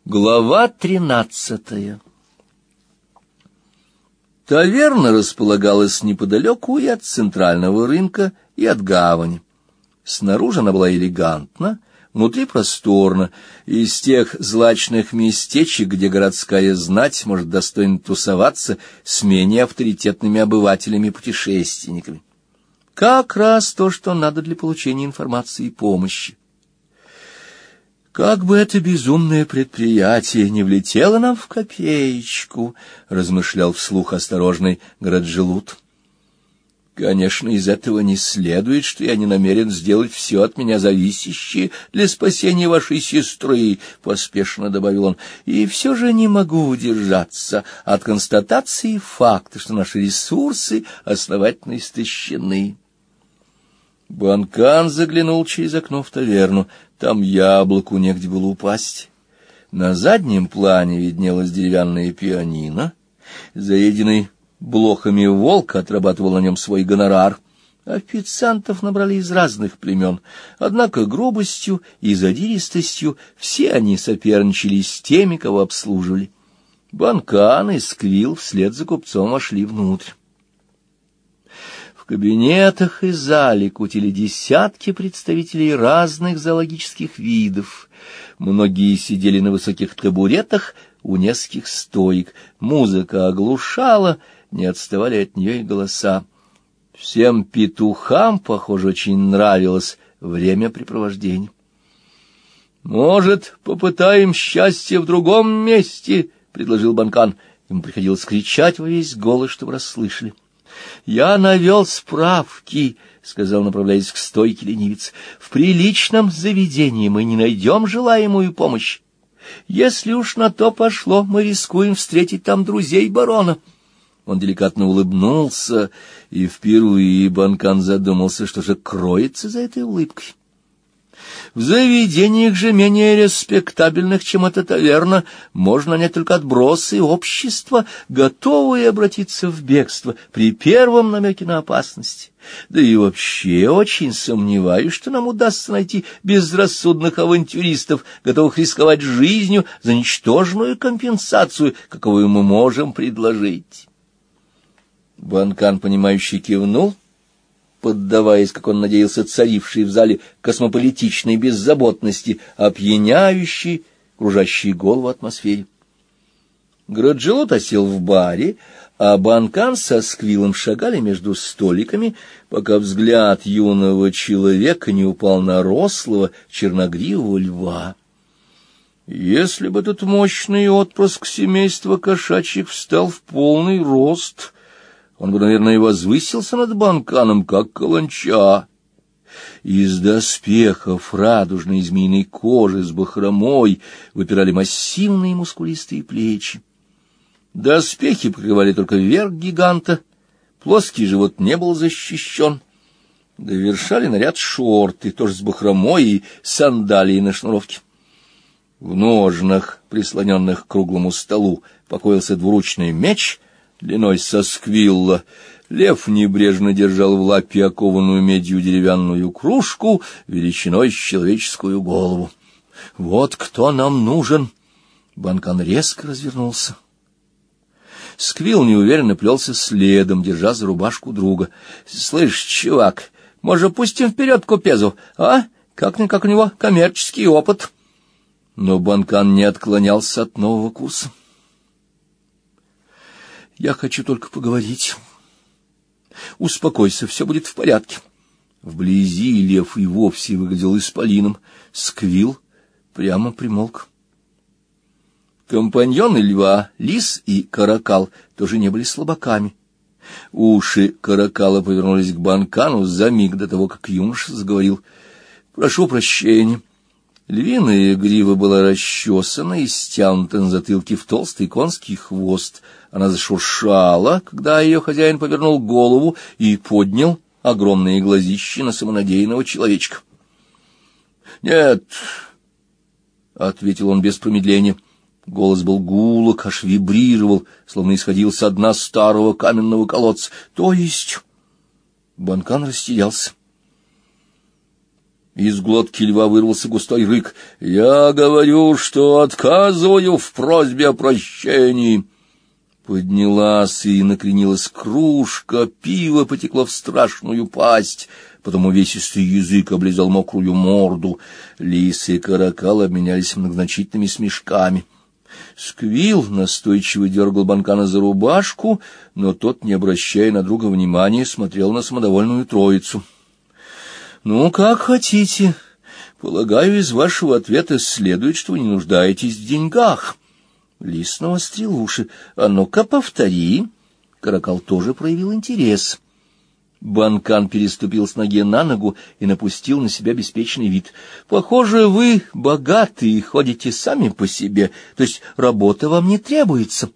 Глава 13. Таверна располагалась неподалеку и от центрального рынка, и от гавани. Снаружи она была элегантна, внутри просторно, из тех злачных местечек, где городская знать может достойно тусоваться с менее авторитетными обывателями и путешественниками. Как раз то, что надо для получения информации и помощи. «Как бы это безумное предприятие не влетело нам в копеечку», — размышлял вслух осторожный Граджелут. «Конечно, из этого не следует, что я не намерен сделать все от меня зависящее для спасения вашей сестры», — поспешно добавил он, — «и все же не могу удержаться от констатации факта, что наши ресурсы основательно истощены». Банкан заглянул через окно в таверну. Там яблоку негде было упасть. На заднем плане виднелась деревянная пианино. Заеденный блохами волк отрабатывал на нем свой гонорар. Официантов набрали из разных племен. Однако грубостью и задиристостью все они соперничали с теми, кого обслуживали. Банкан и Сквилл вслед за купцом вошли внутрь. В кабинетах и зале кутили десятки представителей разных зоологических видов. Многие сидели на высоких табуретах у нескольких стоек. Музыка оглушала, не отставали от нее и голоса. Всем петухам, похоже, очень нравилось времяпрепровождение. «Может, попытаем счастье в другом месте?» — предложил Банкан. Ему приходилось кричать во весь голос, чтобы расслышали. «Я навел справки», — сказал, направляясь к стойке ленивец. «В приличном заведении мы не найдем желаемую помощь. Если уж на то пошло, мы рискуем встретить там друзей барона». Он деликатно улыбнулся, и впервые Банкан задумался, что же кроется за этой улыбкой. В заведениях же менее респектабельных, чем эта таверна, можно нанять только отбросы общества, готовые обратиться в бегство при первом намеке на опасность. Да и вообще очень сомневаюсь, что нам удастся найти безрассудных авантюристов, готовых рисковать жизнью за ничтожную компенсацию, каковую мы можем предложить. Банкан, понимающе кивнул, поддаваясь, как он надеялся, царившей в зале космополитичной беззаботности, опьяняющей, кружащей голову атмосфере. Граджелот осел в баре, а Банкан со Сквиллом шагали между столиками, пока взгляд юного человека не упал на рослого черногривого льва. Если бы этот мощный отпрыск семейства кошачьих встал в полный рост, он бы, наверное, и возвысился над Банканом, как каланча. Из доспехов радужной змеиной кожи с бахромой выпирали массивные мускулистые плечи. Доспехи покрывали только верх гиганта, плоский живот не был защищен. Довершали наряд шорты, тоже с бахромой и сандалии на шнуровке. В ножнах, прислоненных к круглому столу, покоился двуручный меч длиной со Сквилла. Лев небрежно держал в лапе окованную медью деревянную кружку величиной с человеческую голову. «Вот кто нам нужен!» Банкан резко развернулся. Сквилл неуверенно плелся следом, держа за рубашку друга. «Слышь, чувак, может, пустим вперед купезу, а? Как-никак у него коммерческий опыт». Но Банкан не отклонялся от нового курса. «Я хочу только поговорить. Успокойся, все будет в порядке». Вблизи лев и вовсе выглядел исполином. Сквилл прямо примолк. Компаньоны льва, лис и каракал, тоже не были слабаками. Уши каракала повернулись к Банкану за миг до того, как юноша заговорил. «Прошу прощения». Львиная грива была расчесана и стянута на затылке в толстый конский хвост. Она зашуршала, когда ее хозяин повернул голову и поднял огромные глазища на самонадеянного человечка. «Нет», — ответил он без промедления. Голос был гулок, аж вибрировал, словно исходил со дна старого каменного колодца. «То есть...» Банкан растерялся. Из глотки льва вырвался густой рык. «Я говорю, что отказываю в просьбе о прощении!» Поднялась и накренилась кружка, пиво потекло в страшную пасть, потом увесистый язык облизал мокрую морду. Лис и каракал обменялись многозначительными смешками. Сквилл настойчиво дергал Банкана за рубашку, но тот, не обращая на друга внимания, смотрел на самодовольную троицу. «Ну, как хотите. Полагаю, из вашего ответа следует, что вы не нуждаетесь в деньгах». Лис навострил уши. «А ну-ка, повтори». Каракал тоже проявил интерес. Банкан переступил с ноги на ногу и напустил на себя беспечный вид. «Похоже, вы богаты и ходите сами по себе, то есть работа вам не требуется».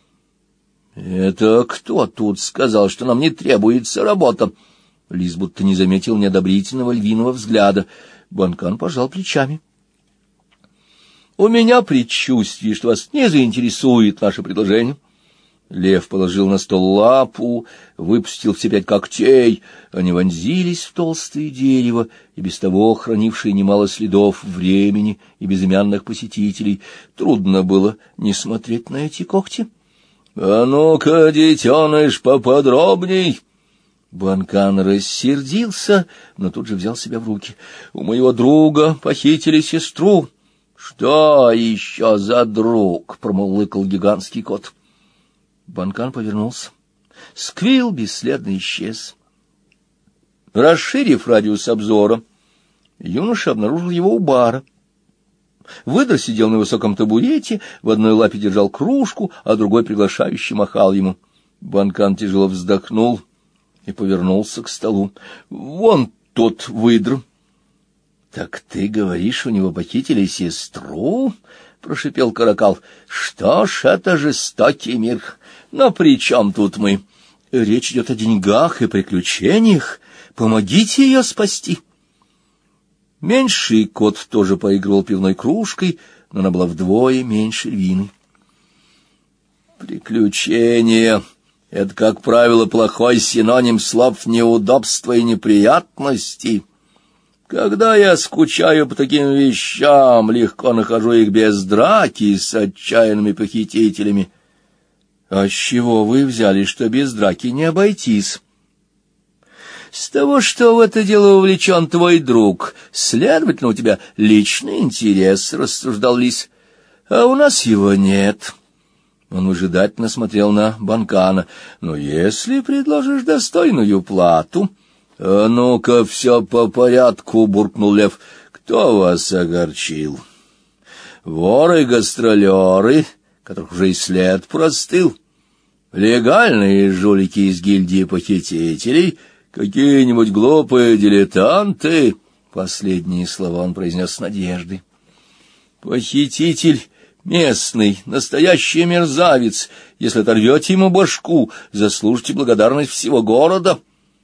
«Это кто тут сказал, что нам не требуется работа?» Лис будто не заметил неодобрительного львиного взгляда. Банкан пожал плечами. «У меня предчувствие, что вас не заинтересует наше предложение». Лев положил на стол лапу, выпустил все 5 когтей. Они вонзились в толстое дерево, и без того хранившее немало следов времени и безымянных посетителей. Трудно было не смотреть на эти когти. «А ну-ка, детеныш, поподробней!» Банкан рассердился, но тут же взял себя в руки. «У моего друга похитили сестру». «Что еще за друг?» — промурлыкал гигантский кот. Банкан повернулся. Сквилл бесследно исчез. Расширив радиус обзора, юноша обнаружил его у бара. Выдр сидел на высоком табурете, в одной лапе держал кружку, а другой приглашающе махал ему. Банкан тяжело вздохнул и повернулся к столу. «Вон тот выдр». «Так ты говоришь, у него похитили сестру?» — прошипел Каракал. «Что ж, это жестокий мир. Но при чем тут мы? Речь идет о деньгах и приключениях. Помогите ее спасти». Меньший кот тоже поигрывал пивной кружкой, но она была вдвое меньше львиной. «Приключения — это, как правило, плохой синоним слов неудобства и неприятностей. Когда я скучаю по таким вещам, легко нахожу их без драки с отчаянными похитителями». «А с чего вы взяли, что без драки не обойтись?» «С того, что в это дело увлечен твой друг. Следовательно, у тебя личный интерес», — рассуждал лис. «А у нас его нет». Он выжидательно смотрел на Банкана. «Но если предложишь достойную плату...» «А ну-ка, все по порядку», — буркнул лев. «Кто вас огорчил? Воры-гастролеры, которых уже и след простыл? Легальные жулики из гильдии похитителей? Какие-нибудь глупые дилетанты?» Последние слова он произнес с надеждой. «Похититель местный, настоящий мерзавец. Если оторвете ему башку, заслужите благодарность всего города».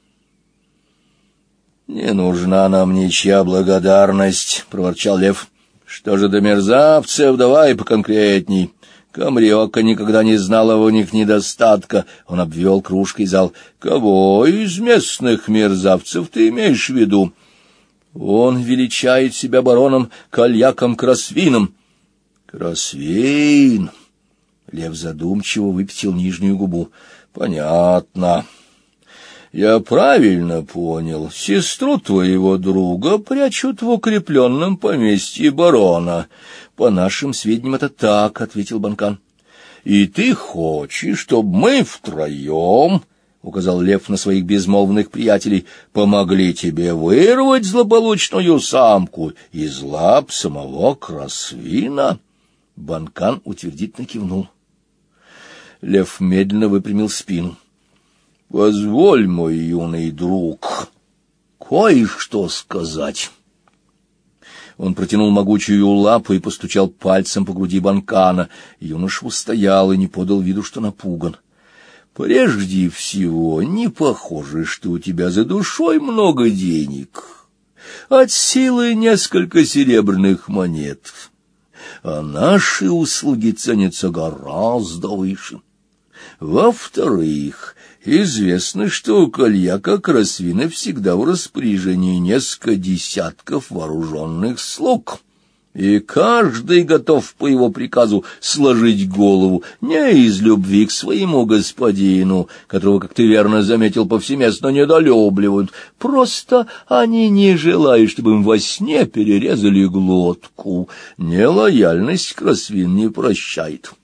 «Не нужна нам ничья благодарность», — проворчал лев. «Что же до мерзавцев, давай поконкретней. Камрёка никогда не знала у них недостатка». Он обвел кружкой зал. «Кого из местных мерзавцев ты имеешь в виду?» «Он величает себя бароном Кальяком Красвином». «Красвин?» Лев задумчиво выпятил нижнюю губу. «Понятно. Я правильно понял. Сестру твоего друга прячут в укрепленном поместье барона». «По нашим сведениям, это так», — ответил Банкан. «И ты хочешь, чтобы мы втроем, — указал лев на своих безмолвных приятелей, — помогли тебе вырвать злополучную самку из лап самого Красвина?» Банкан утвердительно кивнул. Лев медленно выпрямил спину. «Позволь, мой юный друг, кое-что сказать». Он протянул могучую лапу и постучал пальцем по груди Банкана. Юноша устоял и не подал виду, что напуган. «Прежде всего, не похоже, что у тебя за душой много денег. От силы несколько серебряных монет. А наши услуги ценятся гораздо выше. Во-вторых, известно, что у Кальяка Красвина всегда в распоряжении несколько десятков вооруженных слуг, и каждый готов по его приказу сложить голову не из любви к своему господину, которого, как ты верно заметил, повсеместно недолюбливают, просто они не желают, чтобы им во сне перерезали глотку. Нелояльность Красвин не прощает.